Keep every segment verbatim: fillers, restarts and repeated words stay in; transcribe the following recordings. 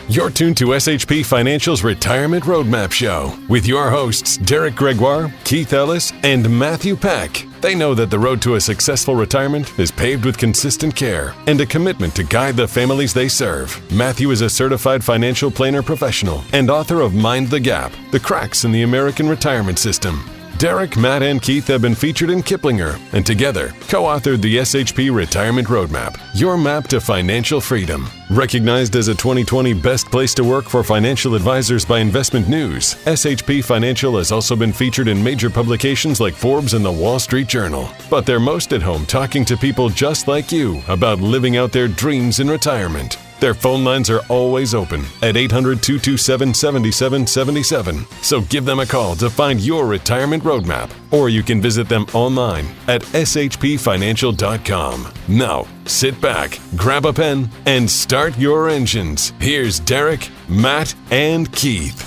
You're tuned to S H P Financial's Retirement Roadmap Show with your hosts, Derek Gregoire, Keith Ellis, and Matthew Peck. They know that the road to a successful retirement is paved with consistent care and a commitment to guide the families they serve. Matthew is a certified financial planner professional and author of Mind the Gap, The Cracks in the American Retirement System. Derek, Matt, and Keith have been featured in Kiplinger and together co-authored the S H P Retirement Roadmap, your map to financial freedom. Recognized as a twenty twenty Best Place to Work for Financial Advisors by Investment News, S H P Financial has also been featured in major publications like Forbes and the Wall Street Journal. But they're most at home talking to people just like you about living out their dreams in retirement. Their phone lines are always open at eight hundred, two two seven, seven seven seven seven. So give them a call to find your retirement roadmap, or you can visit them online at s h p financial dot com. Now, sit back, grab a pen, and start your engines. Here's Derek, Matt, and Keith.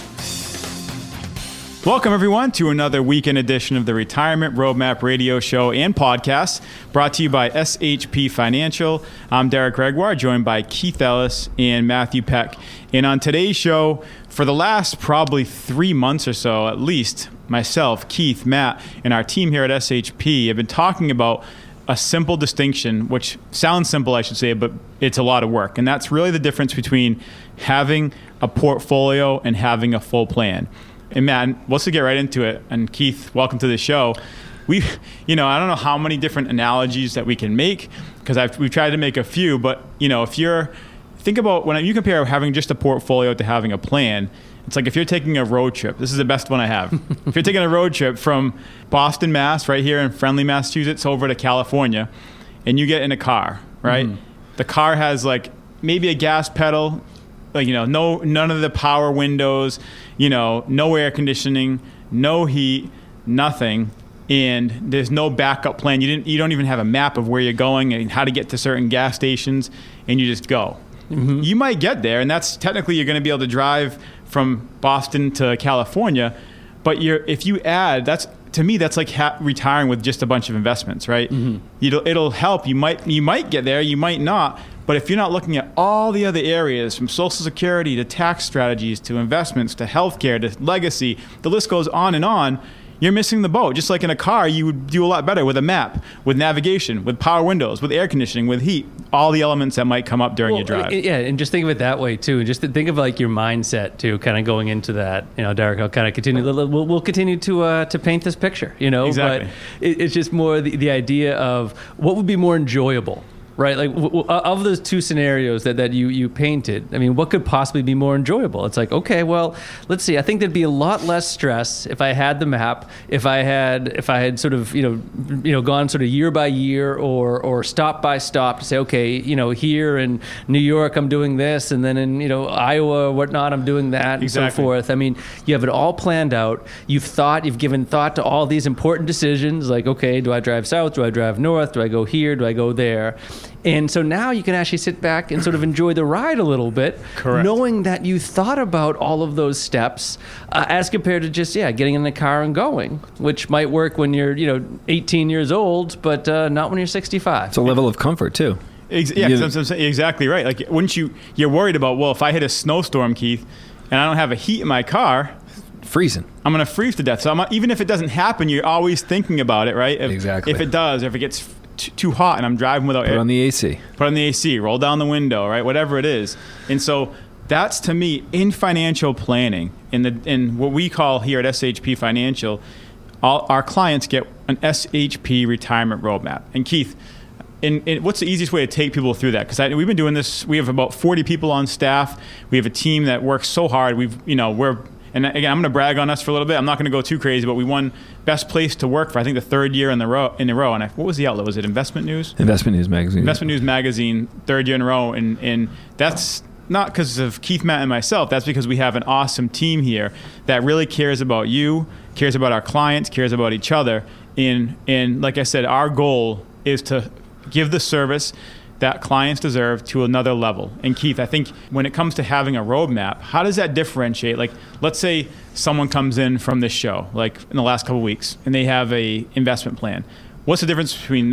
Welcome, everyone, to another weekend edition of the Retirement Roadmap radio show and podcast brought to you by S H P Financial. I'm Derek Gregoire, joined by Keith Ellis and Matthew Peck. And on today's show, for the last probably three months or so, at least, myself, Keith, Matt, and our team here at S H P have been talking about a simple distinction, which sounds simple, I should say, but it's a lot of work. And that's really the difference between having a portfolio and having a full plan. And Matt, let's get right into it. And Keith, welcome to the show. We, you know, I don't know how many different analogies that we can make because I've we've tried to make a few. But you know, if you're think about when you compare having just a portfolio to having a plan, it's like if you're taking a road trip. This is the best one I have. If you're taking a road trip from Boston, Mass, right here in friendly Massachusetts, over to California, and you get in a car, right? Mm-hmm. The car has like maybe a gas pedal. Like, you know, no, none of the power windows, you know, no air conditioning, no heat, nothing, and there's no backup plan. You didn't, you don't even have a map of where you're going and how to get to certain gas stations, and you just go. Mm-hmm. You might get there, and that's technically you're going to be able to drive from Boston to California, but you're if you add that's. To me, that's like ha- retiring with just a bunch of investments, right? Mm-hmm. It'll, it'll help. You might you might get there, you might not. But if you're not looking at all the other areas, from Social Security to tax strategies to investments to healthcare to legacy, the list goes on and on, you're missing the boat. Just like in a car, you would do a lot better with a map, with navigation, with power windows, with air conditioning, with heat, all the elements that might come up during well, your drive. Yeah, and just think of it that way too. Just think of like your mindset too, kind of going into that. You know, Derek, I'll kind of continue. We'll, we'll continue to uh, to paint this picture. You know, exactly. But it, it's just more the, the idea of what would be more enjoyable. Right, like w- w- of those two scenarios that, that you, you painted, I mean, what could possibly be more enjoyable? It's like, okay, well, let's see. I think there'd be a lot less stress if I had the map, if I had if I had sort of you know you know gone sort of year by year or or stop by stop to say, okay, you know, here in New York I'm doing this, and then in you know Iowa or whatnot I'm doing that, exactly. And so forth. I mean, you have it all planned out. You've thought, you've given thought to all these important decisions, like, okay, do I drive south? Do I drive north? Do I go here? Do I go there? And so now you can actually sit back and sort of enjoy the ride a little bit, correct, knowing that you thought about all of those steps uh, as compared to just, yeah, getting in the car and going, which might work when you're, you know, eighteen years old, but uh, not when you're sixty-five. It's a level of comfort, too. Ex- yeah, you, I'm saying, exactly right. Like, wouldn't you, you're worried about, well, if I hit a snowstorm, Keith, and I don't have a heat in my car, freezing. I'm going to freeze to death. So I'm, even if it doesn't happen, you're always thinking about it, right? If, exactly. If it does, or if it gets too hot and I'm driving without Put air. on the A C. Put on the A C, roll down the window, right? Whatever it is. And so that's, to me, in financial planning, in the in what we call here at S H P Financial, all our clients get an S H P retirement roadmap. And Keith, in, in, what's the easiest way to take people through that? Because we've been doing this. We have about forty people on staff. We have a team that works so hard. We've, you know, we're And again, I'm going to brag on us for a little bit. I'm not going to go too crazy, but we won Best Place to Work for, I think, the third year in the row. In a row. And I, what was the outlet? Was it Investment News? Investment News Magazine. Investment News Magazine, third year in a row. And, and that's not because of Keith, Matt, and myself. That's because we have an awesome team here that really cares about you, cares about our clients, cares about each other. And, and like I said, our goal is to give the service that clients deserve to another level. And Keith, I think when it comes to having a roadmap, how does that differentiate? Like, let's say someone comes in from this show, like in the last couple of weeks, and they have a investment plan. What's the difference between that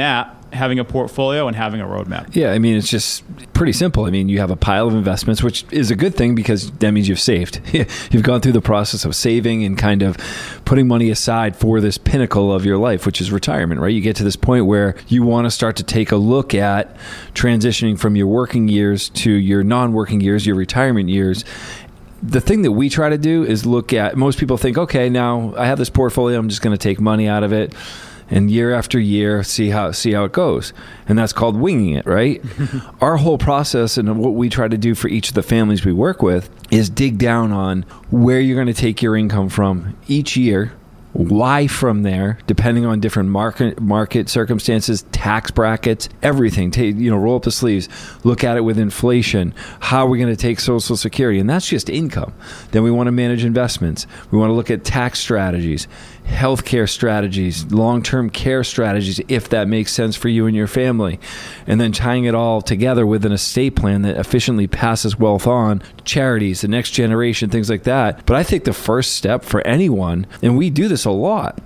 having a portfolio and having a roadmap? Yeah, I mean, it's just pretty simple. I mean, you have a pile of investments, which is a good thing because that means you've saved. You've gone through the process of saving and kind of putting money aside for this pinnacle of your life, which is retirement, right? You get to this point where you want to start to take a look at transitioning from your working years to your non-working years, your retirement years. The thing that we try to do is look at, most people think, okay, now I have this portfolio, I'm just going to take money out of it. And year after year, see how see how it goes. And that's called winging it, right? Our whole process and what we try to do for each of the families we work with is dig down on where you're going to take your income from each year, why from there, depending on different market market circumstances, tax brackets, everything. Take, you know, roll up the sleeves, look at it with inflation. How are we going to take Social Security? And that's just income. Then we want to manage investments. We want to look at tax strategies, healthcare strategies, long-term care strategies, if that makes sense for you and your family. And then tying it all together with an estate plan that efficiently passes wealth on to charities, the next generation, things like that. But I think the first step for anyone, and we do this a lot,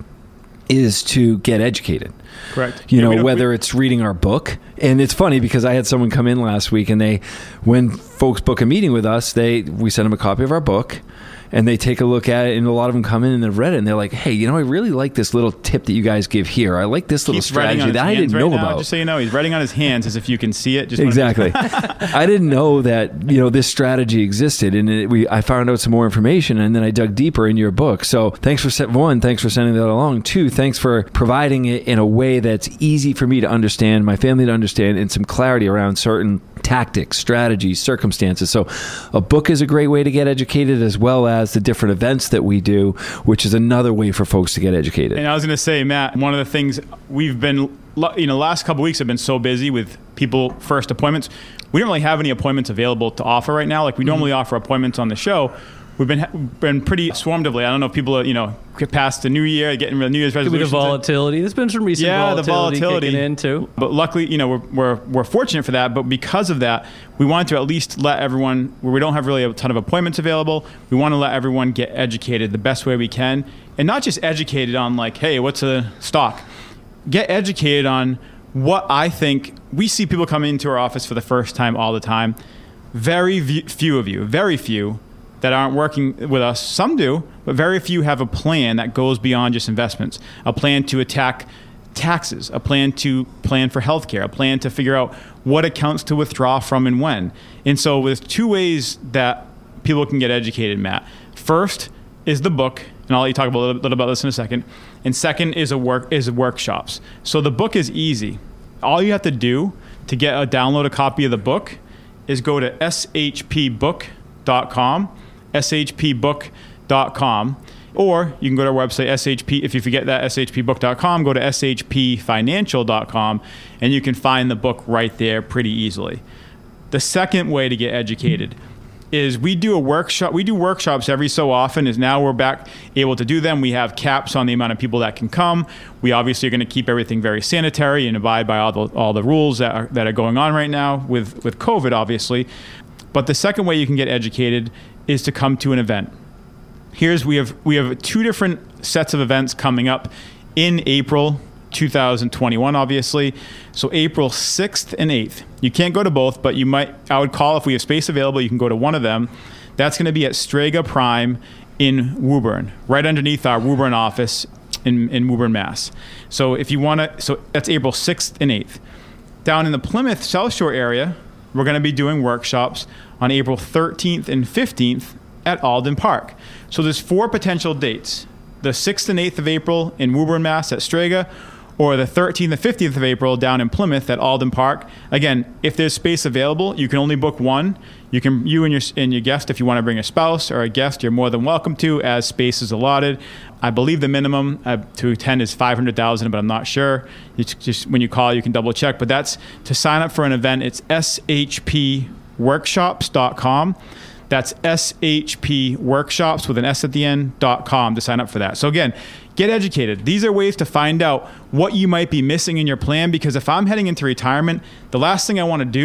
is to get educated. Correct. You Yeah, know, whether we, it's reading our book. And it's funny because I had someone come in last week and they, when folks book a meeting with us, they we send them a copy of our book. And they take a look at it, and a lot of them come in and they've read it, and they're like, hey, you know, I really like this little tip that you guys give here. I like this little Keith's writing strategy on his that I hands didn't right know now, about. Just so you know, he's writing on his hands as if you can see it. Just Exactly. I didn't know that, you know, this strategy existed, and it, we I found out some more information, and then I dug deeper in your book. So thanks for set one, thanks for sending that along. Two, thanks for providing it in a way that's easy for me to understand, my family to understand, and some clarity around certain tactics, strategies, circumstances. So a book is a great way to get educated, as well as the different events that we do, which is another way for folks to get educated. And I was going to say, Matt, one of the things we've been, you know, last couple of weeks have been so busy with people first appointments. We don't really have any appointments available to offer right now. Like we mm-hmm. normally offer appointments on the show. We've been been pretty swarmed of late. I don't know if people are, you know, get past the new year, getting the New Year's resolutions. Could be the volatility. There's been some recent yeah, volatility, the volatility kicking in too. But luckily, you know, we're, we're we're fortunate for that. But because of that, we wanted to at least let everyone, where we don't have really a ton of appointments available, we want to let everyone get educated the best way we can. And not just educated on like, hey, what's a stock? Get educated on what I think. We see people come into our office for the first time all the time. Very v- few of you, very few, that aren't working with us. Some do, but very few have a plan that goes beyond just investments. A plan to attack taxes, a plan to plan for healthcare, a plan to figure out what accounts to withdraw from and when. And so with two ways that people can get educated, Matt. First is the book, and I'll let you talk about, a little bit about this in a second. And second is a work is workshops. So the book is easy. All you have to do to get a download a copy of the book is go to s h p book dot com. s h p book dot com, or you can go to our website, S H P. If you forget that, s h p book dot com, go to s h p financial dot com, and you can find the book right there pretty easily. The second way to get educated is we do a workshop. We do workshops every so often. Is now we're back able to do them. We have caps on the amount of people that can come. We obviously are going to keep everything very sanitary and abide by all the all the rules that are that are going on right now with with COVID, obviously. But the second way you can get educated is to come to an event. Here's we have we have two different sets of events coming up in April two thousand twenty-one, obviously. So April sixth and eighth. You can't go to both, but you might. I would call if we have space available. You can go to one of them. That's going to be at Strega Prime in Woburn, right underneath our Woburn office in in Woburn, Mass. So if you want to, so that's April sixth and eighth. Down in the Plymouth South Shore area, we're going to be doing workshops on April thirteenth and fifteenth at Alden Park. So there's four potential dates. The sixth and eighth of April in Woburn, Mass at Strega, or the thirteenth and fifteenth of April down in Plymouth at Alden Park. Again, if there's space available, you can only book one. You can, you and your and your guest, if you want to bring a spouse or a guest, you're more than welcome to, as space is allotted. I believe the minimum uh, to attend is five hundred thousand, but I'm not sure. It's just when you call, you can double check. But that's to sign up for an event. It's s h p workshops dot com. That's S H P workshops with an S at the end dot com to sign up for that. So again, get educated. These are ways to find out what you might be missing in your plan, because if I'm heading into retirement, the last thing I want to do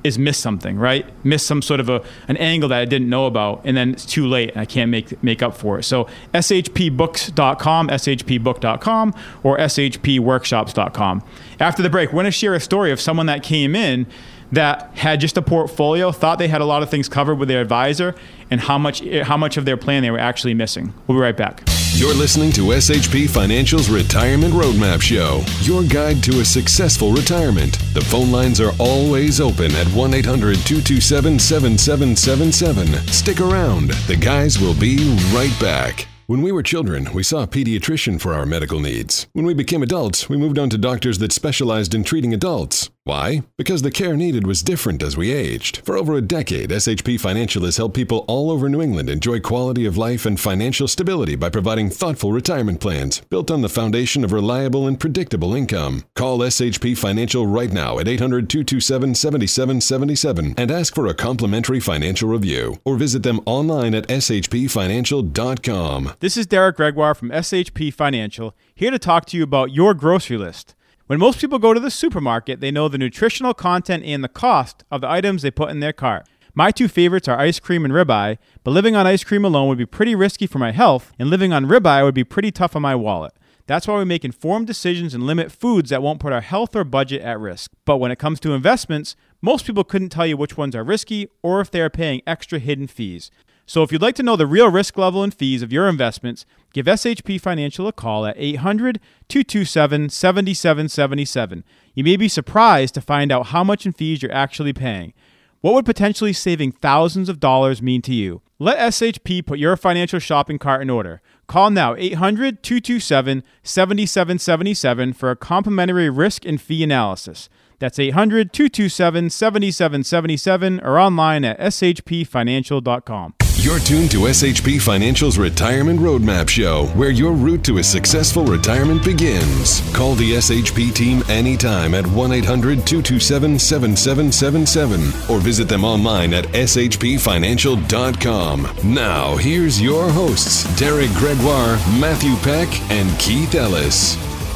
is miss something, right? Miss some sort of a an angle that I didn't know about, and then it's too late and I can't make make up for it. So S H P books dot com, S H P book dot com, or S H P workshops dot com. After the break, we're going to share a story of someone that came in that had just a portfolio, thought they had a lot of things covered with their advisor, and how much how much of their plan they were actually missing. We'll be right back. You're listening to S H P Financial's Retirement Roadmap Show, your guide to a successful retirement. The phone lines are always open at one eight hundred two two seven seven seven seven seven. Stick around. The guys will be right back. When we were children, we saw a pediatrician for our medical needs. When we became adults, we moved on to doctors that specialized in treating adults. Why? Because the care needed was different as we aged. For over a decade, S H P Financial has helped people all over New England enjoy quality of life and financial stability by providing thoughtful retirement plans built on the foundation of reliable and predictable income. Call S H P Financial right now at eight hundred two two seven seven seven seven seven and ask for a complimentary financial review, or visit them online at S H P financial dot com. This is Derek Gregoire from S H P Financial, here to talk to you about your grocery list. When most people go to the supermarket, they know the nutritional content and the cost of the items they put in their cart. My two favorites are ice cream and ribeye, but living on ice cream alone would be pretty risky for my health, and living on ribeye would be pretty tough on my wallet. That's why we make informed decisions and limit foods that won't put our health or budget at risk. But when it comes to investments, most people couldn't tell you which ones are risky or if they are paying extra hidden fees. So if you'd like to know the real risk level and fees of your investments, give S H P Financial a call at eight hundred two two seven seven seven seven seven. You may be surprised to find out how much in fees you're actually paying. What would potentially saving thousands of dollars mean to you? Let S H P put your financial shopping cart in order. Call now eight hundred two two seven seven seven seven seven for a complimentary risk and fee analysis. That's eight hundred two two seven seven seven seven seven or online at S H P financial dot com. You're tuned to S H P Financial's Retirement Roadmap Show, where your route to a successful retirement begins. Call the S H P team anytime at one eight hundred two two seven seven seven seven seven or visit them online at S H P financial dot com. Now, here's your hosts, Derek Gregoire, Matthew Peck, and Keith Ellis.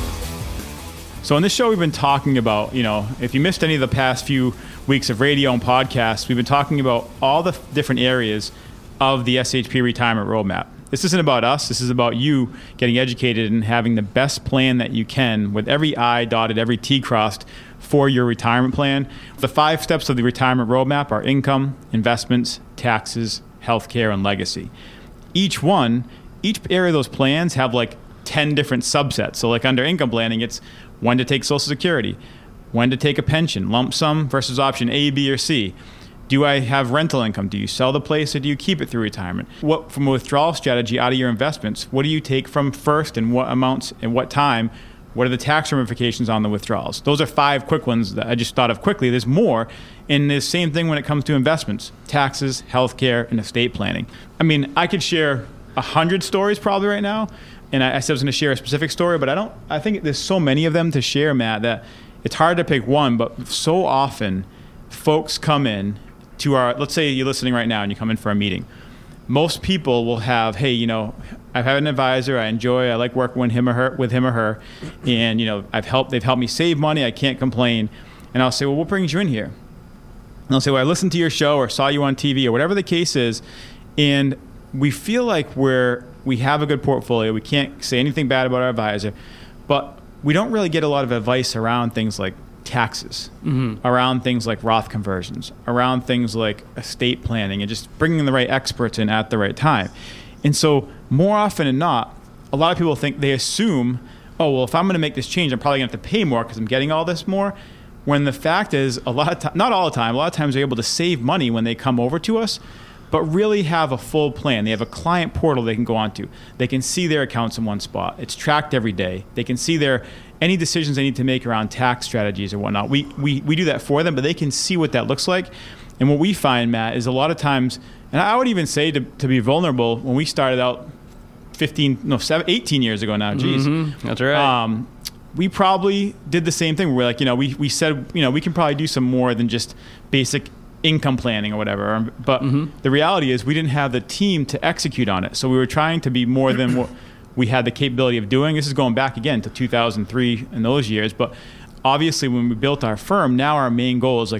So on this show, we've been talking about, you know, if you missed any of the past few weeks of radio and podcasts, we've been talking about all the different areas of the S H P Retirement Roadmap. This isn't about us. This is about you getting educated and having the best plan that you can with every I dotted, every T crossed for your retirement plan. The five steps of the retirement roadmap are income, investments, taxes, healthcare, and legacy. Each one, each area of those plans have like ten different subsets. So like under income planning, it's when to take Social Security, when to take a pension, lump sum versus option A, B, or C. Do I have rental income? Do you sell the place or do you keep it through retirement? What from a withdrawal strategy out of your investments, what do you take from first and what amounts and what time? What are the tax ramifications on the withdrawals? Those are five quick ones that I just thought of quickly. There's more. And the same thing when it comes to investments, taxes, healthcare, and estate planning. I mean, I could share a hundred stories probably right now. And I, I said I was going to share a specific story, but I don't, I think there's so many of them to share, Matt, that it's hard to pick one, but so often folks come in to our, let's say you're listening right now and you come in for a meeting. Most people will have, hey, you know, I've had an advisor I enjoy, I like working with him or her, with him or her, and you know, I've helped, they've helped me save money, I can't complain. And I'll say, well, what brings you in here? And they'll say, well, I listened to your show or saw you on T V or whatever the case is, and we feel like we're, we have a good portfolio, we can't say anything bad about our advisor, but we don't really get a lot of advice around things like taxes, mm-hmm. around things like Roth conversions, around things like estate planning, and just bringing the right experts in at the right time. And so more often than not, a lot of people think, they assume, oh, well, if I'm going to make this change, I'm probably going to have to pay more because I'm getting all this more. When the fact is, a lot of time, not all the time, a lot of times they're able to save money when they come over to us, but really have a full plan. They have a client portal they can go onto. They can see their accounts in one spot. It's tracked every day. They can see their any decisions they need to make around tax strategies or whatnot. We, we we do that for them, but they can see what that looks like. And what we find, Matt, is a lot of times, and I would even say to, to be vulnerable, when we started out fifteen, no, seven, eighteen years ago now, geez. Mm-hmm. That's right. Um, we probably did the same thing. We're like, you know, we, we said, you know, we can probably do some more than just basic income planning or whatever. But mm-hmm. the reality is we didn't have the team to execute on it. So we were trying to be more than what we had the capability of doing. This is going back again to two thousand three and those years. But obviously when we built our firm, now our main goal is like,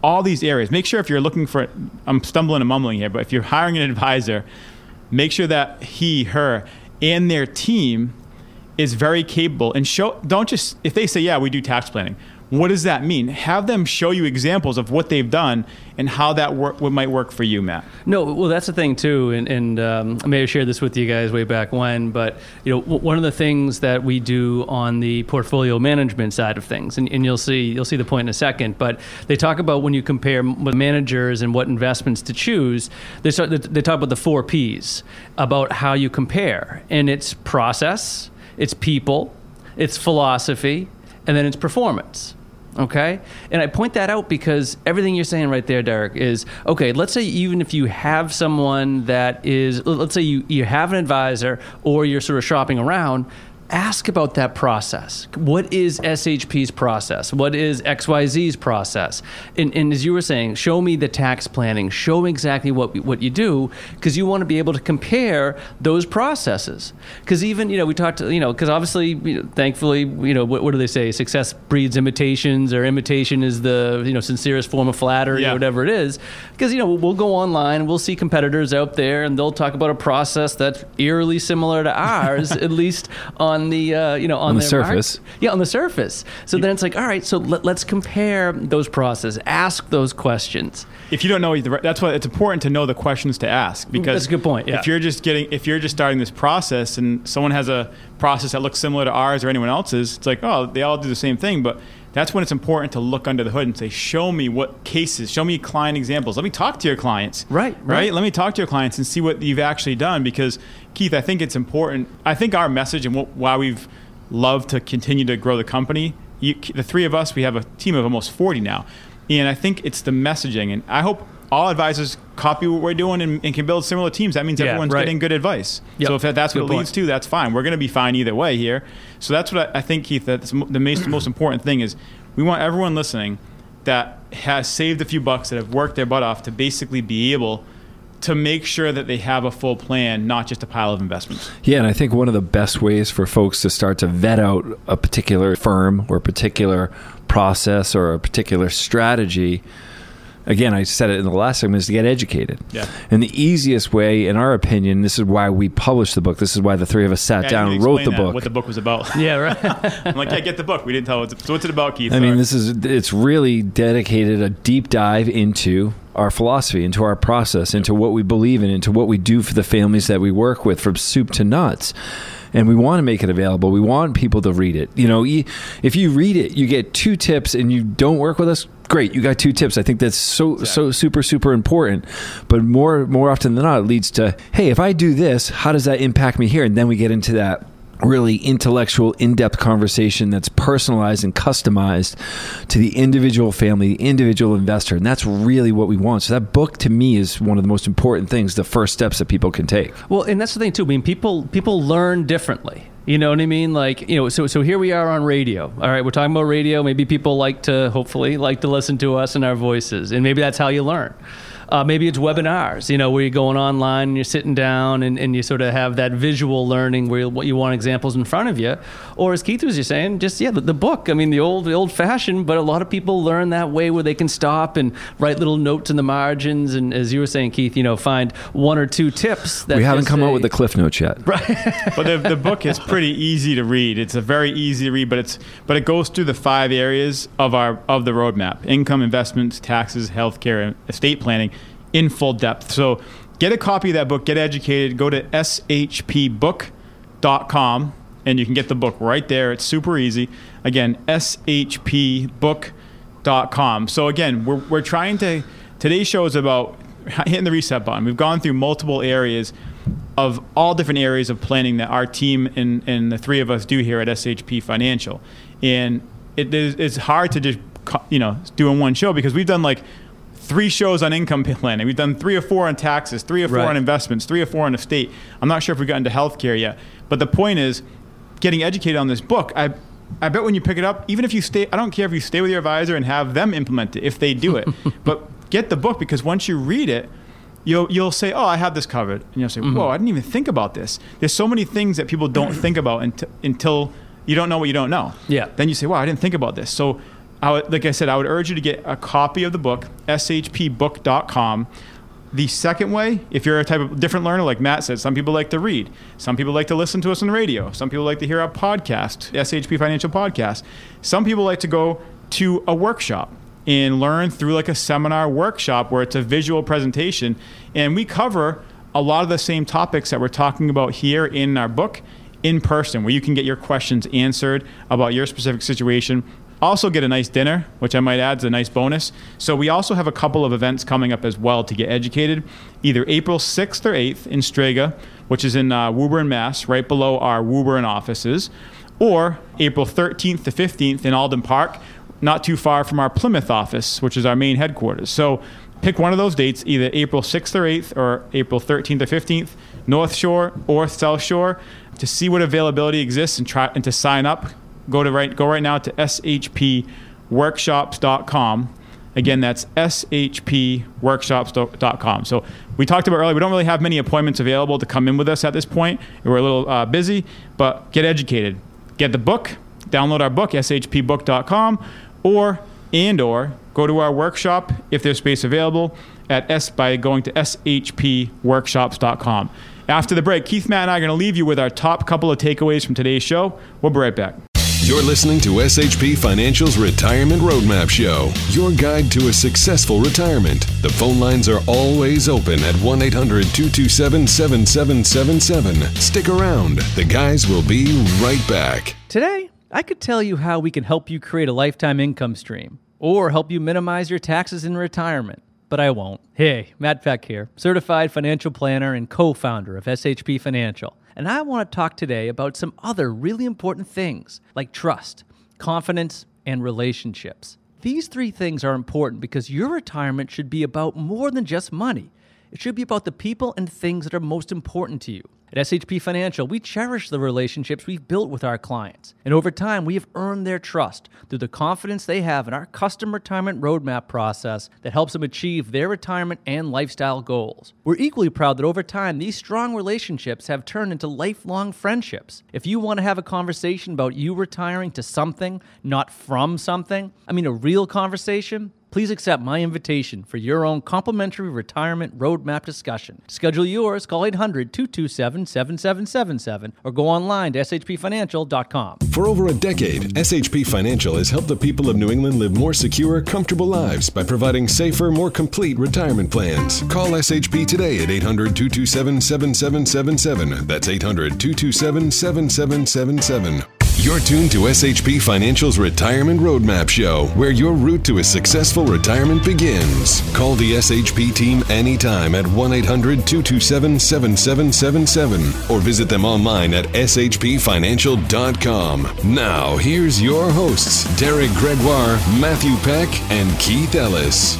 all these areas. Make sure if you're looking for, I'm stumbling and mumbling here, but if you're hiring an advisor, make sure that he, her, and their team is very capable. And show, don't just, if they say, yeah, we do tax planning, what does that mean? Have them show you examples of what they've done and how that work, what might work for you, Matt. No, well, that's the thing too, and, and um, I may have shared this with you guys way back when, but you know, w- one of the things that we do on the portfolio management side of things, and, and you'll see, you'll see the point in a second, but they talk about when you compare managers and what investments to choose, they start, they talk about the four P's, about how you compare, and it's process, it's people, it's philosophy, and then it's performance. Okay? And I point that out because everything you're saying right there, Derek, is, okay, let's say even if you have someone that is, let's say you, you have an advisor or you're sort of shopping around, ask about that process. What is S H P's process? What is X Y Z's process? And, and as you were saying, show me the tax planning. Show me exactly what what you do, because you want to be able to compare those processes. Because even, you know, we talked, you know, because obviously, you know, thankfully, you know, what, what do they say? Success breeds imitations, or imitation is the, you know, sincerest form of flattery, yeah. or whatever it is. Because, you know, we'll go online, we'll see competitors out there, and they'll talk about a process that's eerily similar to ours, at least on the uh, you know on, on the their surface. Mark. Yeah, on the surface. So then it's like, all right, so let, let's compare those processes. Ask those questions. If you don't know, that's why it's important to know the questions to ask, because that's a good point. Yeah. If you're just getting, if you're just starting this process and someone has a process that looks similar to ours or anyone else's, it's like, oh, they all do the same thing. But that's when it's important to look under the hood and say, show me what cases, show me client examples. Let me talk to your clients. Right, right. Right? Let me talk to your clients and see what you've actually done. Because, Keith, I think it's important. I think our message and what, why we've loved to continue to grow the company, you, the three of us, we have a team of almost forty now. And I think it's the messaging. And I hope all advisors copy what we're doing and, and can build similar teams. That means yeah, everyone's right. getting good advice. Yep. So if that's good what it point. leads to, that's fine. We're going to be fine either way here. So that's what I, I think, Keith, that's the most, most important thing is we want everyone listening that has saved a few bucks, that have worked their butt off, to basically be able to make sure that they have a full plan, not just a pile of investments. Yeah, and I think one of the best ways for folks to start to vet out a particular firm or a particular process or a particular strategy, again, I said it in the last segment, is to get educated. Yeah. And the easiest way, in our opinion, this is why we published the book. This is why the three of us sat yeah, down and wrote the that, book. What the book was about. Yeah, right. I'm like, yeah, get the book. We didn't tell it. So what's it about, Keith? I Sorry. mean, this is, it's really dedicated a deep dive into our philosophy, into our process, into what we believe in, into what we do for the families that we work with, from soup to nuts. And we want to make it available. We want people to read it. You know, if you read it, you get two tips, and you don't work with us, great. You got two tips. I think that's so, exactly. so super, super important. But more, more often than not, it leads to, hey, if I do this, how does that impact me here? And then we get into that really intellectual, in-depth conversation that's personalized and customized to the individual family, the individual investor. And that's really what we want. So that book, to me, is one of the most important things, the first steps that people can take. Well, and that's the thing, too. I mean, people people learn differently. You know what I mean? Like, you know, so so here we are on radio. All right, we're talking about radio. Maybe people like to, hopefully, like to listen to us and our voices. And maybe that's how you learn. Uh, maybe it's webinars, you know, where you're going online and you're sitting down and, and you sort of have that visual learning where you, you want examples in front of you. Or as Keith was just saying, just, yeah, the, the book. I mean, the old the old fashioned, but a lot of people learn that way, where they can stop and write little notes in the margins. And as you were saying, Keith, you know, find one or two tips. That we haven't come say, out with the Cliff Notes yet. Right. But the, the book is pretty easy to read. It's a very easy to read, but it's but it goes through the five areas of our of the roadmap: income, investments, taxes, healthcare, and estate planning, in full depth. So get a copy of that book, get educated, go to S H P book dot com, and you can get the book right there. It's super easy. Again, S H P book dot com. So again, we're, we're trying to, today's show is about hitting the reset button. We've gone through multiple areas of all different areas of planning that our team and, and the three of us do here at S H P Financial. And it is, it's hard to just, you know, do in one show, because we've done like three shows on income planning. We've done three or four on taxes, three or four right. on investments, three or four on estate. I'm not sure if we've gotten to healthcare yet. But the point is, getting educated on this book, I I bet when you pick it up, even if you stay, I don't care if you stay with your advisor and have them implement it, if they do it. But get the book, because once you read it, you'll you'll say, oh, I have this covered. And you'll say, mm-hmm. whoa, I didn't even think about this. There's so many things that people don't think about until, until you don't know what you don't know. Yeah. Then you say, wow, I didn't think about this. So I would, like I said, I would urge you to get a copy of the book, S H P book dot com. The second way, if you're a type of different learner, like Matt said, some people like to read. Some people like to listen to us on the radio. Some people like to hear our podcast, S H P Financial Podcast. Some people like to go to a workshop and learn through like a seminar workshop where it's a visual presentation. And we cover a lot of the same topics that we're talking about here in our book in person, where you can get your questions answered about your specific situation. Also get a nice dinner, which I might add is a nice bonus. So we also have a couple of events coming up as well to get educated. Either April sixth or eighth in Strega, which is in uh, Woburn, Mass, right below our Woburn offices, or April thirteenth to fifteenth in Alden Park, not too far from our Plymouth office, which is our main headquarters. So pick one of those dates, either April sixth or eighth or April thirteenth or fifteenth, North Shore or South Shore, to see what availability exists and try and to sign up. Go to right go right now to S H P workshops dot com. Again, that's S H P workshops dot com. So we talked about earlier, we don't really have many appointments available to come in with us at this point. We're a little uh, busy, but get educated. Get the book, download our book, S H P book dot com, or and or go to our workshop if there's space available at S by going to S H P workshops dot com. After the break, Keith, Matt, and I are going to leave you with our top couple of takeaways from today's show. We'll be right back. You're listening to S H P Financial's Retirement Roadmap Show, your guide to a successful retirement. The phone lines are always open at one eight hundred two two seven seven seven seven seven. Stick around. The guys will be right back. Today, I could tell you how we can help you create a lifetime income stream or help you minimize your taxes in retirement, but I won't. Hey, Matt Peck here, certified financial planner and co-founder of S H P Financial. And I want to talk today about some other really important things like trust, confidence, and relationships. These three things are important because your retirement should be about more than just money. It should be about the people and things that are most important to you. At S H P Financial, we cherish the relationships we've built with our clients. And over time, we have earned their trust through the confidence they have in our custom retirement roadmap process that helps them achieve their retirement and lifestyle goals. We're equally proud that over time, these strong relationships have turned into lifelong friendships. If you want to have a conversation about you retiring to something, not from something, I mean a real conversation, please accept my invitation for your own complimentary retirement roadmap discussion. To schedule yours, call eight hundred two two seven seven seven seven seven or go online to S H P financial dot com. For over a decade, S H P Financial has helped the people of New England live more secure, comfortable lives by providing safer, more complete retirement plans. Call S H P today at eight hundred two two seven seven seven seven seven. That's eight hundred two two seven seven seven seven seven. You're tuned to S H P Financial's Retirement Roadmap Show, where your route to a successful retirement begins. Call the S H P team anytime at one eight hundred two two seven seven seven seven seven or visit them online at S H P financial dot com. Now, here's your hosts, Derek Gregoire, Matthew Peck, and Keith Ellis.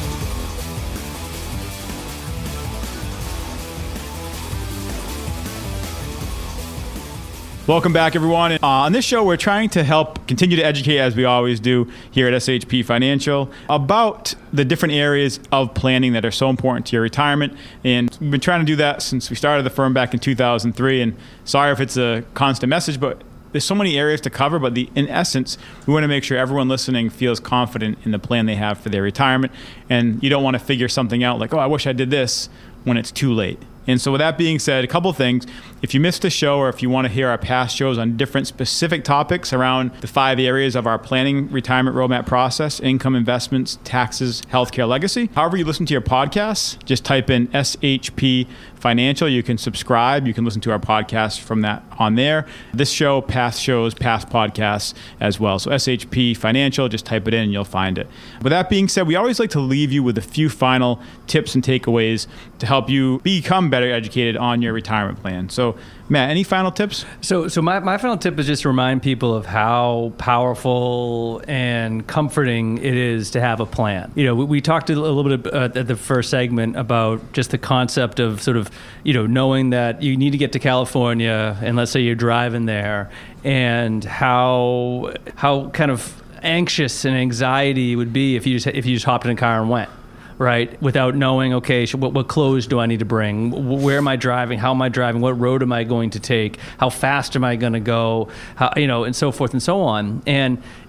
Welcome back, everyone. Uh, on this show, we're trying to help continue to educate, as we always do here at S H P Financial, about the different areas of planning that are so important to your retirement. And we've been trying to do that since we started the firm back in two thousand three. And sorry if it's a constant message, but there's so many areas to cover. But the, in essence, we want to make sure everyone listening feels confident in the plan they have for their retirement. And you don't want to figure something out like, oh, I wish I did this, when it's too late. And so with that being said, a couple things. If you missed a show or if you want to hear our past shows on different specific topics around the five areas of our planning retirement roadmap process, income, investments, taxes, healthcare, legacy, however you listen to your podcasts, just type in S H P Financial. You can subscribe. You can listen to our podcast from that on there. This show, past shows, past podcasts as well. So S H P Financial, just type it in and you'll find it. With that being said, we always like to leave you with a few final tips and takeaways to help you become better educated on your retirement plan. So, Matt, any final tips? So, so my, my final tip is just to remind people of how powerful and comforting it is to have a plan. You know, we, we talked a little bit uh, at the first segment about just the concept of sort of, you know, knowing that you need to get to California, and let's say you're driving there, and how how kind of anxious and anxiety it would be if you just if you just hopped in a car and went. Right, without knowing, okay, so what, what clothes do I need to bring? Where am I driving? How am I driving? What road am I going to take? How fast am I going to go? How, you know, and so forth and so on. And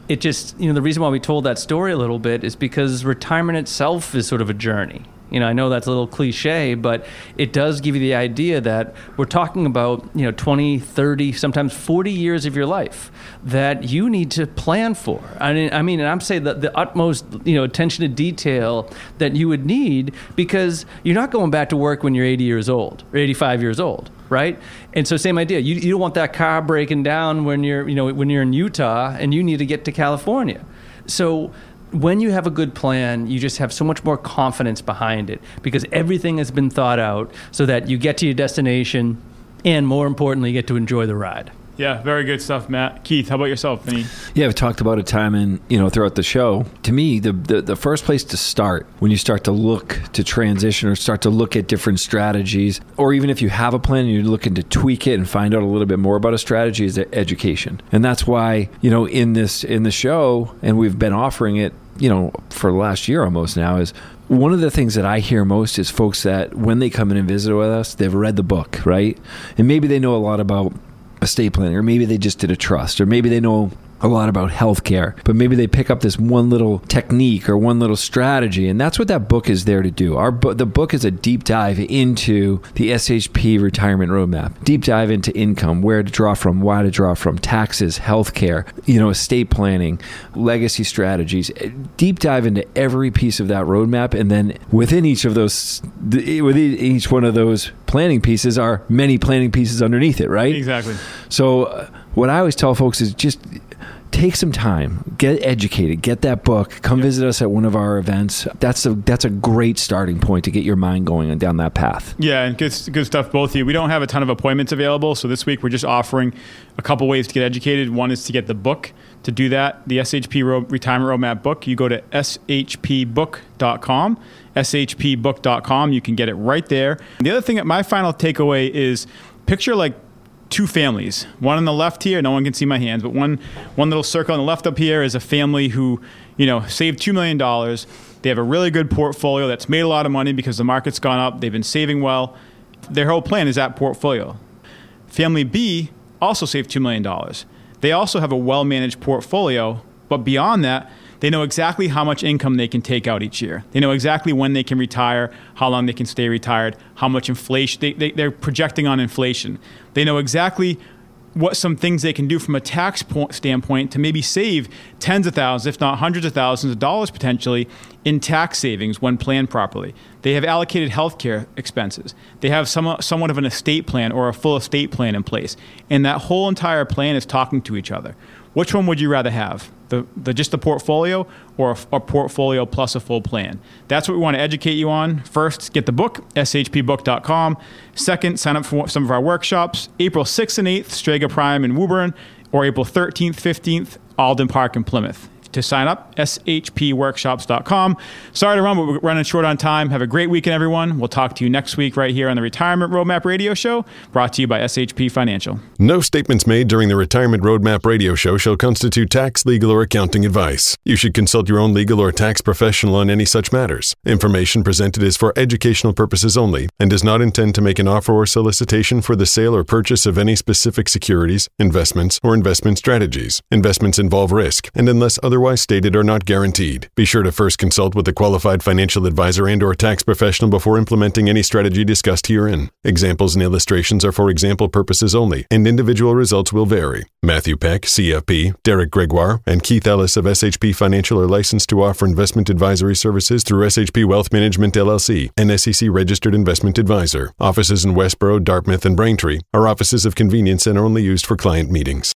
it just, you know, the reason why we told that story a little bit is because retirement itself is sort of a journey. You know, I know that's a little cliche, but it does give you the idea that we're talking about, you know, twenty, thirty, sometimes forty years of your life that you need to plan for. I mean, I mean, and I'm saying that the utmost, you know, attention to detail that you would need, because you're not going back to work when you're eighty years old or eighty-five years old, right? And so same idea. You, you don't want that car breaking down when you're, you know, when you're in Utah and you need to get to California. So when you have a good plan, you just have so much more confidence behind it because everything has been thought out so that you get to your destination and, more importantly, you get to enjoy the ride. Yeah, very good stuff, Matt. Keith, how about yourself? Any? Yeah, I've talked about a time in, you know, throughout the show. To me, the, the the first place to start when you start to look to transition or start to look at different strategies, or even if you have a plan and you're looking to tweak it and find out a little bit more about a strategy, is education. And that's why, you know, in this in the show, and we've been offering it, you know, for the last year almost now, is one of the things that I hear most is folks that when they come in and visit with us, they've read the book, right? And maybe they know a lot about estate planning, or maybe they just did a trust, or maybe they know a lot about healthcare, but maybe they pick up this one little technique or one little strategy, and that's what that book is there to do. Our bu- the book is a deep dive into the S H P retirement roadmap, deep dive into income, where to draw from, why to draw from, taxes, healthcare, you know, estate planning, legacy strategies, deep dive into every piece of that roadmap, and then within each of those, within each one of those planning pieces are many planning pieces underneath it, right? Exactly. So uh, what I always tell folks is just take some time, get educated, get that book, come yep. visit us at one of our events. That's a that's a great starting point to get your mind going down that path. Yeah, and good good stuff, both of you. We don't have a ton of appointments available, so this week we're just offering a couple ways to get educated. One is to get the book. To do that, the S H P Ro- Retirement Roadmap book, you go to s h p book dot com, s h p book dot com. You can get it right there. And the other thing, my final takeaway is picture like two families. One on the left here, no one can see my hands, but one one little circle on the left up here is a family who, you know, saved two million dollars. They have a really good portfolio that's made a lot of money because the market's gone up. They've been saving well. Their whole plan is that portfolio. Family B also saved two million dollars. They also have a well-managed portfolio, but beyond that, they know exactly how much income they can take out each year. They know exactly when they can retire, how long they can stay retired, how much inflation, they, they, they're projecting on inflation. They know exactly what some things they can do from a tax point standpoint to maybe save tens of thousands, if not hundreds of thousands of dollars potentially in tax savings when planned properly. They have allocated healthcare expenses. They have some, somewhat of an estate plan or a full estate plan in place. And that whole entire plan is talking to each other. Which one would you rather have? The, the just the portfolio or a, a portfolio plus a full plan? That's what we want to educate you on. First, get the book, s h p book dot com. Second, sign up for some of our workshops. April sixth and eighth, Strega Prime in Woburn, or April thirteenth, fifteenth, Alden Park in Plymouth. To sign up, s h p workshops dot com. Sorry to run, but we're running short on time. Have a great weekend, everyone. We'll talk to you next week right here on the Retirement Roadmap Radio Show, brought to you by S H P Financial. No statements made during the Retirement Roadmap Radio Show shall constitute tax, legal, or accounting advice. You should consult your own legal or tax professional on any such matters. Information presented is for educational purposes only and does not intend to make an offer or solicitation for the sale or purchase of any specific securities, investments, or investment strategies. Investments involve risk, and unless otherwise stated are not guaranteed. Be sure to first consult with a qualified financial advisor and or tax professional before implementing any strategy discussed herein. Examples and illustrations are for example purposes only, and individual results will vary. Matthew Peck, C F P, Derek Gregoire, and Keith Ellis of S H P Financial are licensed to offer investment advisory services through S H P Wealth Management L L C, an S E C registered investment advisor. Offices in Westboro, Dartmouth, and Braintree are offices of convenience and are only used for client meetings.